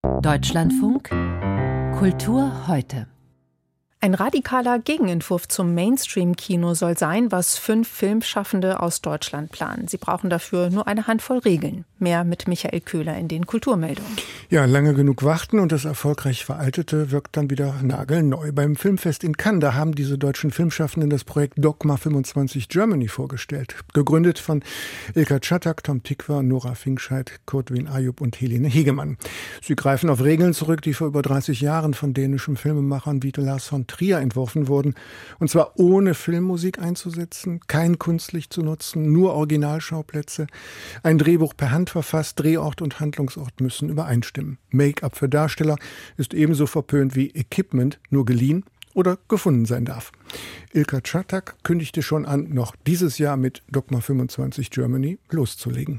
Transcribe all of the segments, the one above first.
Deutschlandfunk Kultur heute. Ein radikaler Gegenentwurf zum Mainstream-Kino soll sein, was 5 Filmschaffende aus Deutschland planen. Sie brauchen dafür nur eine Handvoll Regeln. Mehr mit Michael Köhler in den Kulturmeldungen. Ja, lange genug warten und das erfolgreich Veraltete wirkt dann wieder nagelneu. Beim Filmfest in Cannes, da haben diese deutschen Filmschaffenden das Projekt Dogma 25 Germany vorgestellt. Gegründet von Ilka Czatak, Tom Tykwer, Nora Finkscheid, Kurt-Win Ayub und Helene Hegemann. Sie greifen auf Regeln zurück, die vor über 30 Jahren von dänischen Filmemachern wie Lars von Trier entworfen wurden. Und zwar ohne Filmmusik einzusetzen, kein Kunstlicht zu nutzen, nur Originalschauplätze. Ein Drehbuch per Hand verfasst, Drehort und Handlungsort müssen übereinstimmen. Make-up für Darsteller ist ebenso verpönt wie Equipment, nur geliehen oder gefunden sein darf. Ilka Czatak kündigte schon an, noch dieses Jahr mit Dogma 25 Germany loszulegen.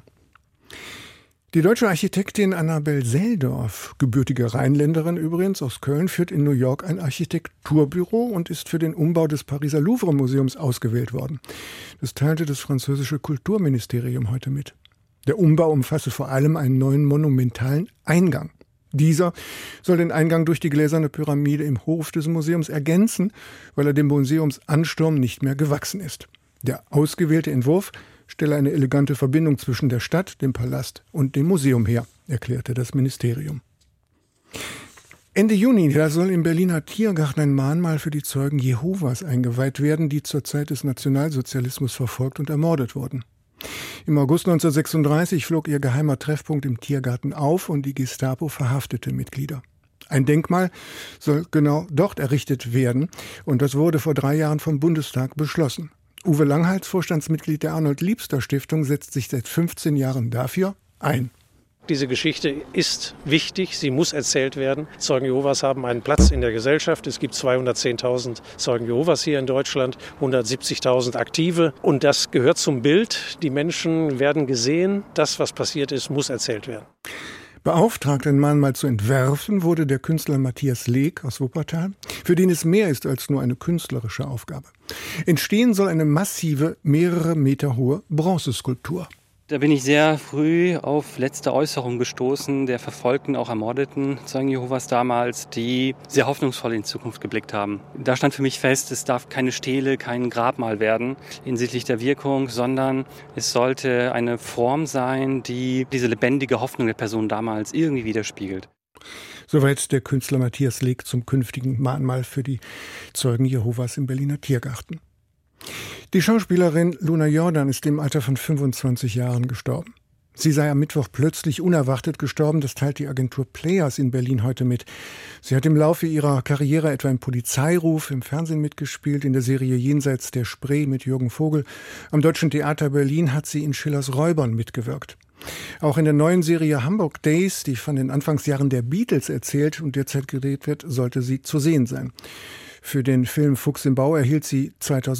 Die deutsche Architektin Annabel Seldorf, gebürtige Rheinländerin übrigens aus Köln, führt in New York ein Architekturbüro und ist für den Umbau des Pariser Louvre-Museums ausgewählt worden. Das teilte das französische Kulturministerium heute mit. Der Umbau umfasse vor allem einen neuen monumentalen Eingang. Dieser soll den Eingang durch die gläserne Pyramide im Hof des Museums ergänzen, weil er dem Museumsansturm nicht mehr gewachsen ist. Der ausgewählte Entwurf stelle eine elegante Verbindung zwischen der Stadt, dem Palast und dem Museum her, erklärte das Ministerium. Ende Juni, da soll im Berliner Tiergarten ein Mahnmal für die Zeugen Jehovas eingeweiht werden, die zur Zeit des Nationalsozialismus verfolgt und ermordet wurden. Im August 1936 flog ihr geheimer Treffpunkt im Tiergarten auf und die Gestapo verhaftete Mitglieder. Ein Denkmal soll genau dort errichtet werden und das wurde vor 3 Jahren vom Bundestag beschlossen. Uwe Langhals, Vorstandsmitglied der Arnold-Liebster-Stiftung, setzt sich seit 15 Jahren dafür ein. Diese Geschichte ist wichtig, sie muss erzählt werden. Zeugen Jehovas haben einen Platz in der Gesellschaft. Es gibt 210.000 Zeugen Jehovas hier in Deutschland, 170.000 Aktive. Und das gehört zum Bild. Die Menschen werden gesehen. Das, was passiert ist, muss erzählt werden. Beauftragt, ein Mahnmal zu entwerfen, wurde der Künstler Matthias Leek aus Wuppertal, für den es mehr ist als nur eine künstlerische Aufgabe. Entstehen soll eine massive, mehrere Meter hohe Bronzeskulptur. Da bin ich sehr früh auf letzte Äußerungen gestoßen der verfolgten, auch ermordeten Zeugen Jehovas damals, die sehr hoffnungsvoll in die Zukunft geblickt haben. Da stand für mich fest, es darf keine Stele, kein Grabmal werden hinsichtlich der Wirkung, sondern es sollte eine Form sein, die diese lebendige Hoffnung der Person damals irgendwie widerspiegelt. Soweit der Künstler Matthias Leek zum künftigen Mahnmal für die Zeugen Jehovas im Berliner Tiergarten. Die Schauspielerin Luna Jordan ist im Alter von 25 Jahren gestorben. Sie sei am Mittwoch plötzlich unerwartet gestorben, das teilt die Agentur Players in Berlin heute mit. Sie hat im Laufe ihrer Karriere etwa im Polizeiruf, im Fernsehen mitgespielt, in der Serie Jenseits der Spree mit Jürgen Vogel. Am Deutschen Theater Berlin hat sie in Schillers Räubern mitgewirkt. Auch in der neuen Serie Hamburg Days, die von den Anfangsjahren der Beatles erzählt und derzeit gedreht wird, sollte sie zu sehen sein. Für den Film Fuchs im Bau erhielt sie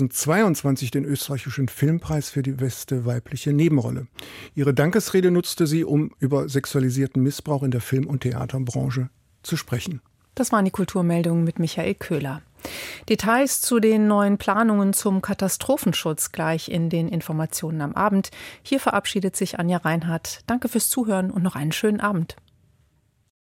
2022 den österreichischen Filmpreis für die beste weibliche Nebenrolle. Ihre Dankesrede nutzte sie, um über sexualisierten Missbrauch in der Film- und Theaterbranche zu sprechen. Das waren die Kulturmeldungen mit Michael Köhler. Details zu den neuen Planungen zum Katastrophenschutz gleich in den Informationen am Abend. Hier verabschiedet sich Anja Reinhardt. Danke fürs Zuhören und noch einen schönen Abend.